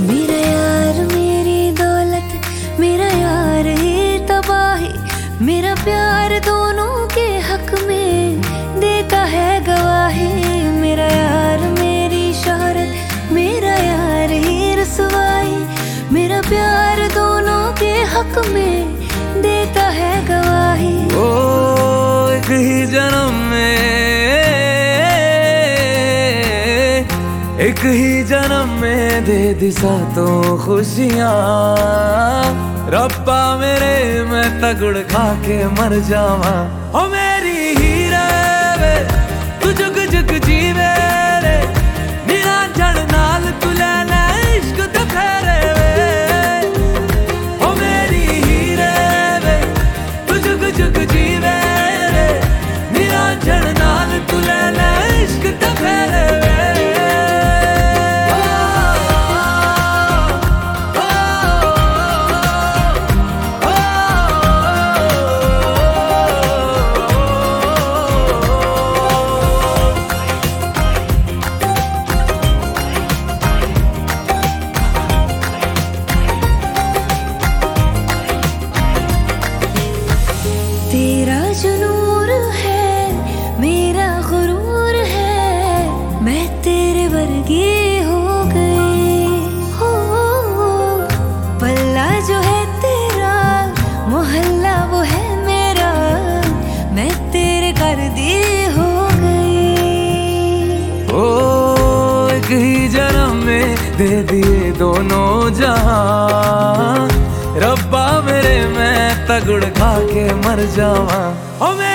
मेरा यार मेरी दौलत, मेरा यार ही तबाही, मेरा प्यार दोनों के हक में देता है गवाही। मेरा यार मेरी शोहरत, मेरा यार ही रसवाई, मेरा प्यार दोनों के हक में देता है गवाही। ओ एक ही जन्म में, एक ही जन्म में दे दी सातों खुशियाँ। रब्बा मेरे मैं तगड़ खा के मर जावा। ओ मेरी हीरे वे तू जुग जुग जीवे रे, मेरा जड़ नाल तू ले ले इश्क ते फेरे वे। ओ मेरी हीरे वे तू जुग जुग जीवे रे, मेरा जड़ नाल तू ले ले इश्क ते फेरे वे। तेरा जो नूर है मेरा गुरूर है, मैं तेरे वर्गी हो गई हो। पल्ला जो है तेरा, मोहल्ला वो है मेरा, मैं तेरे कर दी हो गई। ओ एक ही जन्म में दे दिए दोनों जहां। रब्बा मेरे मैं तगड़ खा के मर जावा। ओ